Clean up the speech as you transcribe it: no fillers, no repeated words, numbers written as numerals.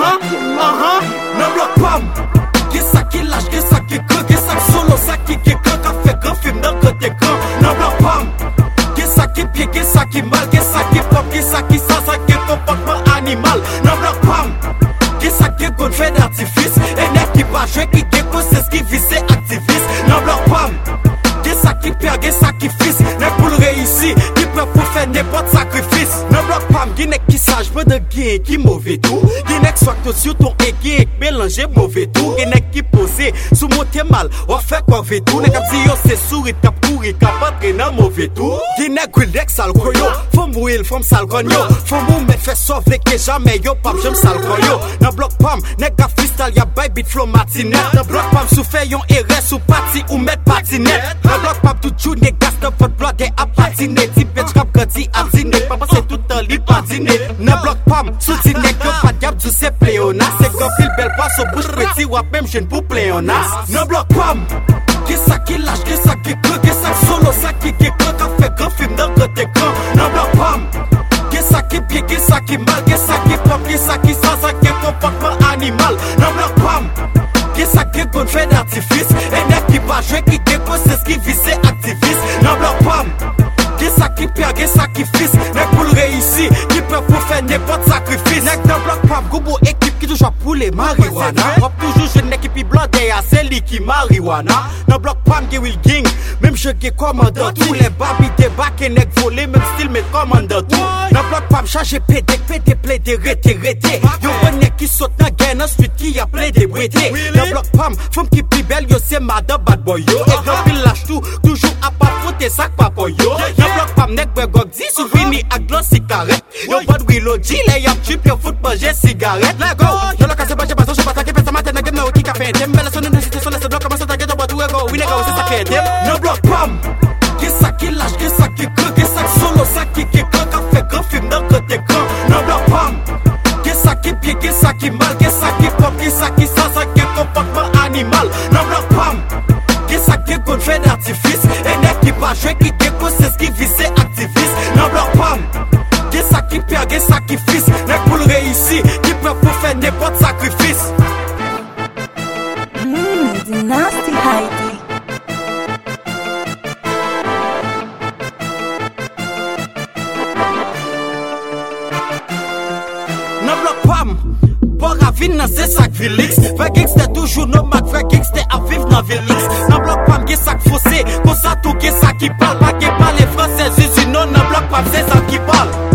Nan blok pam, ki sa ki lâche, ki sa ki cran, ki sa ki solo, sa ki cran, ka fait grand film dans grand écran. Nan blok pam, ki sa ki pied, ki sa ki mal, ki sa ki pop, ki sa ki sa ki comportement animal. Nan blok pam, ki sa ki gon fait d'artifice, et n'est qui pas joué, qui déco, c'est ce qui vise activiste. Nan blok pam, ki sa ki perd, ki sa ki fils, n'est pour le réussir, qui peut pour faire n'importe sacrifice. Nan blok pam, qui n'est qui sage, pas de gain, qui mauvais tout, qui n'est soit sur ton équipe, mélanger mauvais tout, qui n'est qui posé, sous monter mal, on fait quoi fait tout, n'est qu'à dire c'est sourire, cap courir, cap entraîner mauvais tout, qui n'est que sale koyo, faut mourir, faut sale konyo, faut mourir, fait sauver que jamais yo, pam, j'aime sale koyo. Nan blok pam, n'est qu'à freestyle, y'a baby beat flow matinette, nan blok pam, sous fait yon RS ou parti ou mettre patinette, nan blok pam, tout chou, n'est gas, nan votre blood, et à patiner, type bitch, rap, grandi, à dîner, papa, c'est tout un lit patiner, nan blok pam, sous dîner, yo, pas de gap, tout c'est pléona, c'est comme fil belle passe au bouche, petit, ou même jeune pour pléona, nan blok pam, qui ça qui lâche, qui ça qui cran, qui ça solo, ça qui cran, ka fait grand film dans grand écran, nan blok pam, qui ça qui pied, qui ça qui mal, qui ça qui pop, qui ça qui ça qui comportement animal, nan blok pam, qui ça qui gon fait d'artifice, et n'est qui pas joué, qui déco, c'est ce qui vise activiste, nan blok pam, qui ça qui perd, qui ça qui fils, n'est pour le réussir, qui peut pour faire n'importe sacrifice, n'est nan blok pam, gobo équipe qui toujours pour les marijuana, hop toujours jeune équipe blanc derrière celle qui marijuana, nan blok pam qui will gang, même je qui commandant, tous les babis débarquent et n'est volé, même style mais commandant tout, nan blok pam chargé pédé, play de rété, yo bonnet qui saute dans gain, ensuite qui a plein de brété, nan blok pam, femme qui plus belle, yo c'est madame bad boy yo, et grand pile lâche tout, toujours à pas foutre sac papa yo, nan blok pam nek bregog di, souveni à gloss cigarette, yo bad willow di, les yap chip, yo foot manger cigarette, let go, yo la casse pas, je pas qui pète matin, n'a game no qui café, dem belle sonne de cité, sonne de bloc, commence à taguer, toi tout ego, we nego, c'est ça qui dem, nan blok pam, qui ça qui lâche, qui ça qui cran, qui ça solo, ça qui cran, ka fait grand film dans grand écran, nan blok pam, qui ça qui pied, qui ça qui mal, qui ça qui pop, qui ça qui ça qui comportement animal, nan blok pam, qui ça qui gon fait d'artifice, et n'est qui pas joué, qui déco, c'est ce qui vise activiste, nan blok pam, qui ça qui perd, qui ça qui fils, n'est pour le réussir, qui peut pour faire n'importe sacrifice. Nasty Heidi. Nan blok pam, pour à vivre dans ces sacs Félix, fait gangster toujours nomade, fait gangster à vivre dans Félix. Nan blok pam, qui sac fossé, comme ça tout qui ça qui parle, pas qui parle les français, non, nan blok pam, c'est ça qui parle.